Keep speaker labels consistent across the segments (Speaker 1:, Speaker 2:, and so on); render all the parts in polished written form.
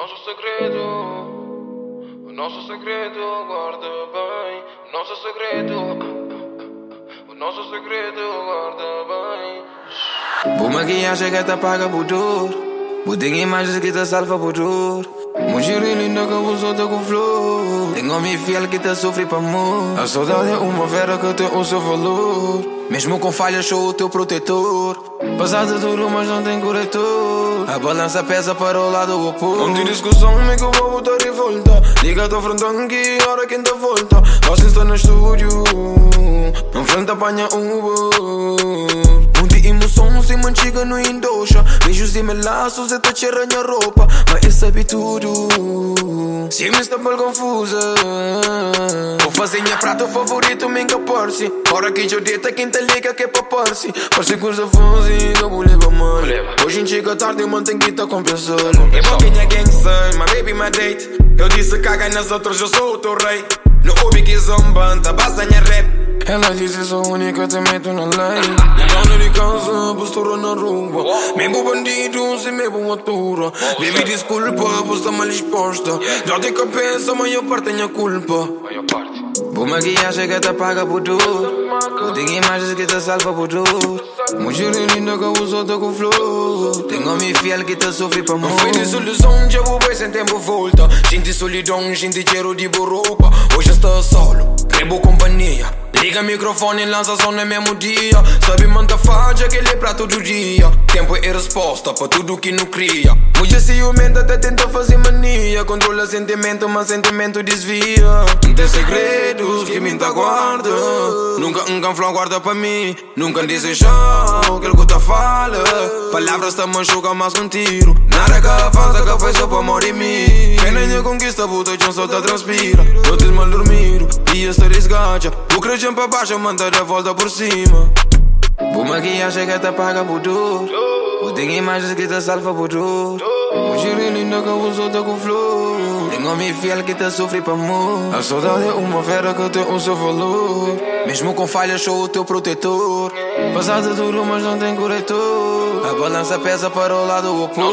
Speaker 1: nosso segredo, o nosso segredo guarda bem. O nosso segredo, o nosso segredo guarda bem.
Speaker 2: Boa maquiagem que te paga por duro. Tenho imagens que te salva por duro. Mulher linda que usa com flor. Tenho homem fiel que te sofre para amor. A saudade é uma vera que tem o seu valor. Mesmo com falhas sou o teu protetor. Passado duro mas não tem corretor. A balança pesa para o lado oposto. Não tem discussão, me que eu vou botar de volta. Liga tua frente aqui, hora que ainda volta. Você está no estúdio, não frente apanha Uber. Emoção se mantiga no indocha. Beijos e melaços e te arranha roupa. Mas eu sabe tudo. Se me está mal confusa. Vou fazer minha prato favorito, me encaparse. Hora que eu deita quem te liga que é pra parse. Parece coisa fácil, eu vou levar mal. Hoje em chega tarde, mantém que tá compensando. É bom que minha gangster, my baby, my date. Eu disse caga nas outras, eu sou o teu rei. No hobby que zombanta, basta minha rap. Ela disse sou única, te meto na lei. Dona de casa, postura na rua. Mesmo bandido, se me boa atura. Baby, desculpa, pois está mal exposta. Já de cabeça, a maior parte tem a culpa. Boa maquiagem que te paga por duro. Tenho imagens que te salva por duro. Mulher linda que usa com flor. Tenho homem fiel que te sofre para amor. Não foi de solução, já vou ver sem tempo volta. Senti solidão, senti cheiro de boa roupa. Hoje estou solo, quero companhia. Liga o microfone e lança som no mesmo dia. Sabe manda faja que ele é pra todo dia. Tempo é resposta pra tudo que não cria. Mulher ciumenta até tenta fazer mania. Controla sentimento, mas sentimento desvia. Não tem segredos que me guarda. Nunca um canflão guarda pra mim. Nunca desejar aquilo que tu fala. Palavras te machucam mais com tiro. Nada que faça que faz só pra amor em mim. Quem nem conquista puta, já só te transpira. Noites mal dormido, dias te desgaja. O crente pra baixo, manda de volta por cima. Boa maquiagem que te paga por duro. Tenho imagens que te salva por duro. Mulher linda que usa com flor. Tenho homem fiel que te sofre para amor. A saudade é uma vera que tem o seu valor. Mesmo com falhas sou o teu protetor. Passado duro mas não tem corretor. A balança pesa para o lado oposto.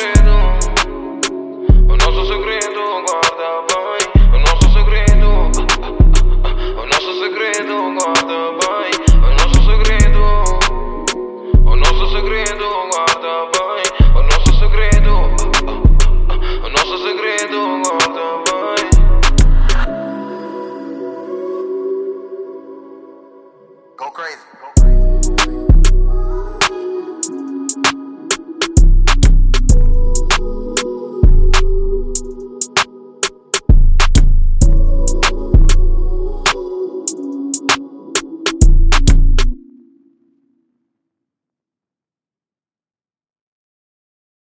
Speaker 1: O nosso segredo guarda bem. O nosso segredo, o nosso segredo guarda